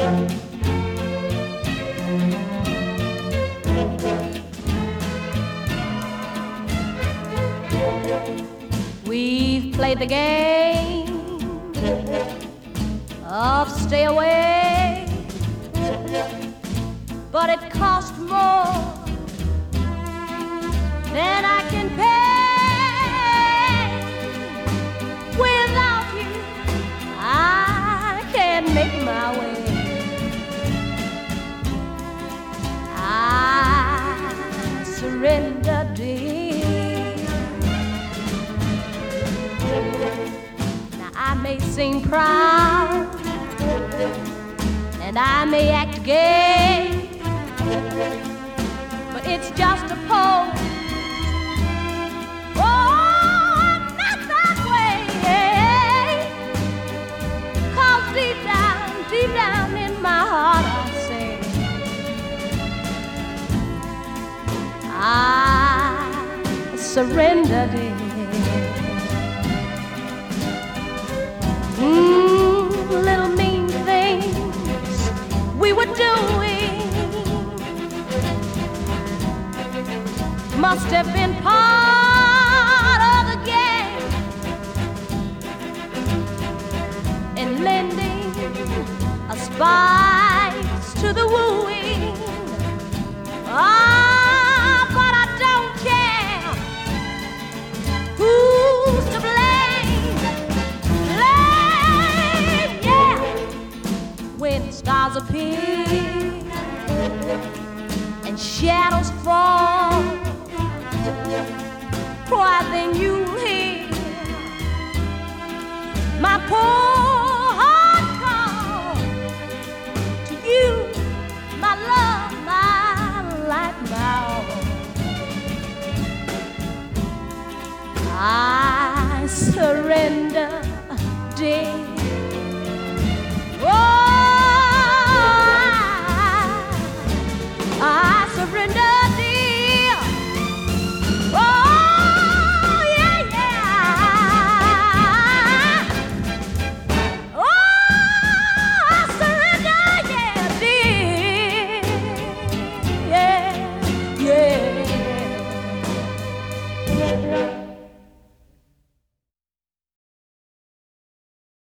We've played the game of stay away, but it cost more than I can pay. Without you, I can't make my way. I surrender, dear. Now I may seem proud and I may act gay, but it's just a pose. Oh, I'm not that way. 'Cause deep down in my heart I say I surrender, dear. Little mean things we were doing must have been part of the game, and lending a spice to the wooing. Ah, but I don't care who's to blame. Blame, yeah. When stars appear and shadows fall, why then you hear my poor heart call to you, my love, my life, my all. I surrender, dear. Oh, I surrender.